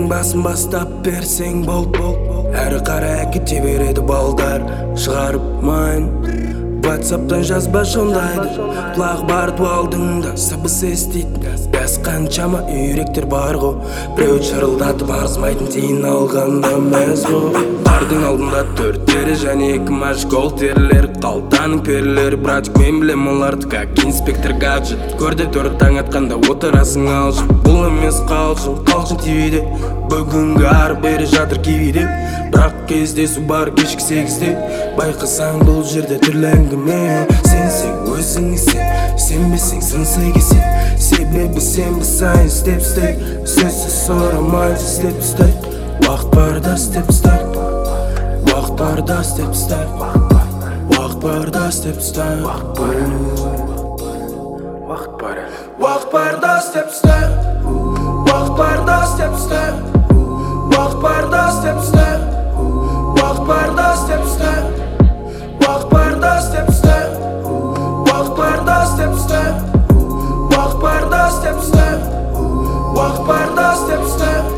басын бастап берсең бол әрі қарай кете береді балдар шығарып майын WhatsApp'тан жазба жондайды құлақ бар дуалдыңда сыбыс естиді бәс қаншама үйректер бар ғой біреу шырылдатып арзымайтын тиын алғанда мәз ғой бардың алдында 4 тері және 2 машкол терілер қалтаның перілері братик мен білем оларды как инспектор гаджет көрді 4 таң атқанда отырасың алжып бұл емес қалжың тивиде бүгінгі ары бері жатыр кивиде бірақ кездесу бар кешкі 8-де байқасаң бұл жерде түрлі әңгіме сенсең өзіңе сенбесең сынсай кесен себебі сенбі сайын степ сөзсіз сұрамайды степ уақыт барда степ уақыт барда степ уақыт барда степ уақыт барда степ уақыт барда степ уақыт барда степ уақыт барда степ уақыт барда степ уақыт барда степ уақыт барда степ уақыт барда степ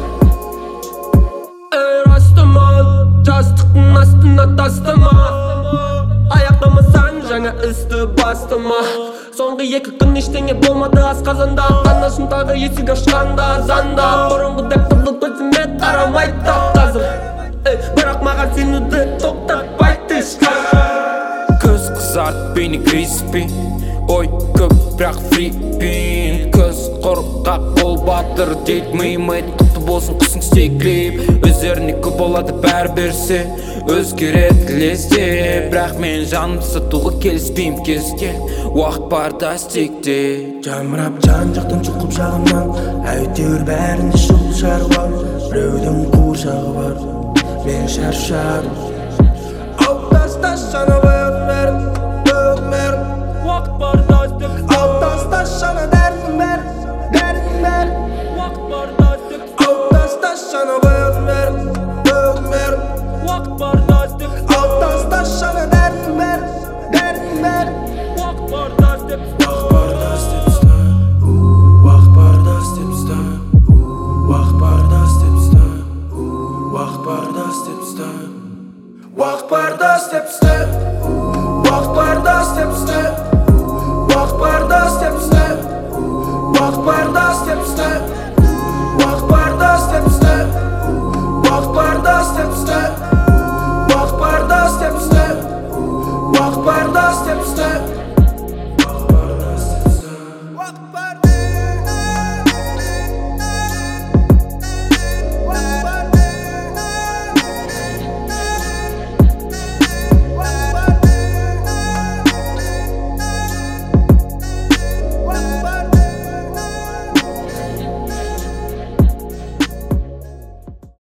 растаман жастықтың астына тастама аяқтамасаң жаңа істі бастама соңғы 2 күн ештеңе болмады асқазанда анашым тағы есік ашқанда занда бұрынғыдай қызыл көзіме қарамайды тап қазір бірақ маған сенуді тоқтатпайды ешқашан көз қызарт бейне криспи ой көп бірақ фрипин көз қорқақ қол батыр дейді миымайд құтты болсын құсың стеклейіп өздеріне көп болады бәрі берсе өзгереді лезде бірақ мен жанымды сатуға келіспейм кез кел уақыт барда стекте жамырап жан жақтан жұлқып жағымнан әйтеуір бәрінде шұғыл шары бар біреудің қуыршағы бар мен шаршадым алып тасташы жана баяғының бәрін уақыт барда стек алып тасташы жана